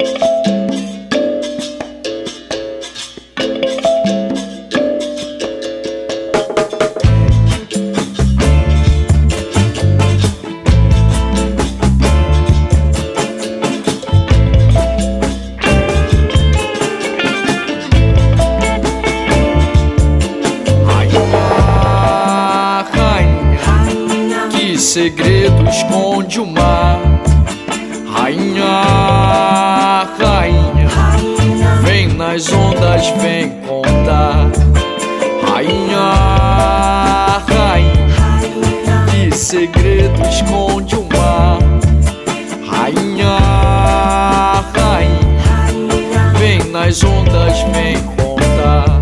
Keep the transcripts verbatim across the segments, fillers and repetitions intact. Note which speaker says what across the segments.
Speaker 1: Segredo esconde o mar. Rainha, rainha, vem nas ondas, vem contar. Rainha, rainha, que segredo esconde o mar. Rainha, rainha, vem nas ondas, vem contar.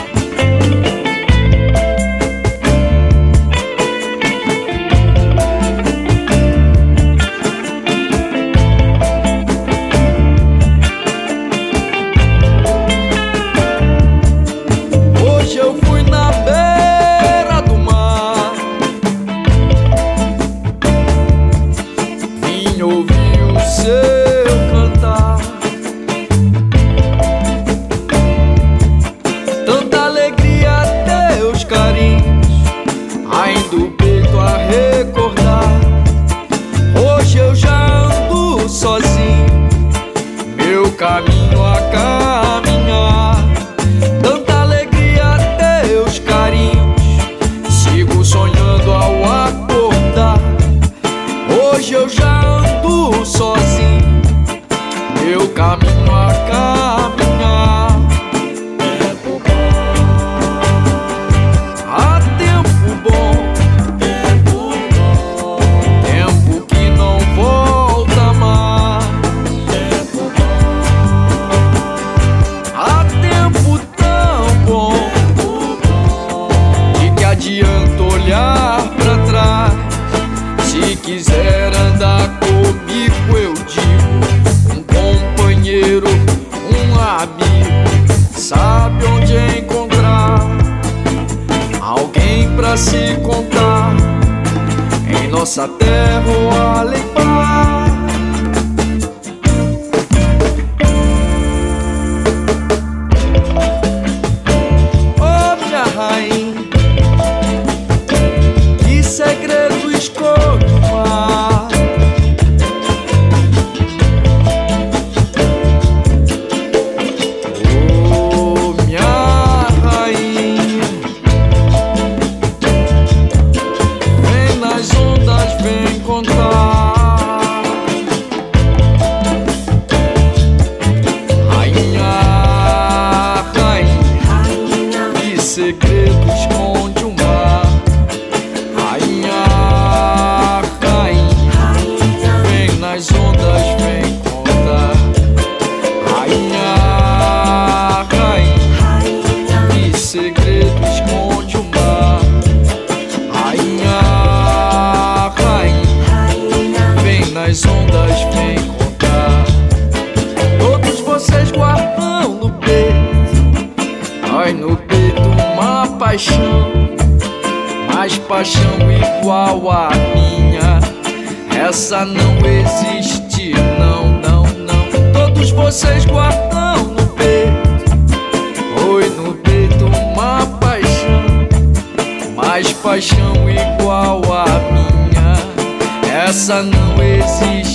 Speaker 1: Caminho a caminhar, tanta alegria, teus carinhos. Sigo sonhando ao acordar. Hoje eu já ando sozinho, meu caminho a caminhar. Tempo bom, há tempo bom, tempo bom, tempo que não volta mais. Adianta olhar pra trás. Se quiser andar comigo, eu digo, um companheiro, um amigo, sabe onde encontrar alguém pra se contar em nossa terra ou além mar. Oh, minha rainha, segredo esconde o mar. Oh, minha rainha, vem nas ondas, vem contar. Rainha, rainha, que segredo esconde o mar. As ondas vem contar. Rainha, rainha, que segredo esconde o mar. Rainha, rainha, vem nas ondas, vem contar. Todos vocês guardam no peito, ai, no peito uma paixão, mais paixão igual a minha. Essa não existe, não, não, não. Todos vocês guardam no peito, oi, no peito uma paixão, mais paixão igual a minha. Essa não existe.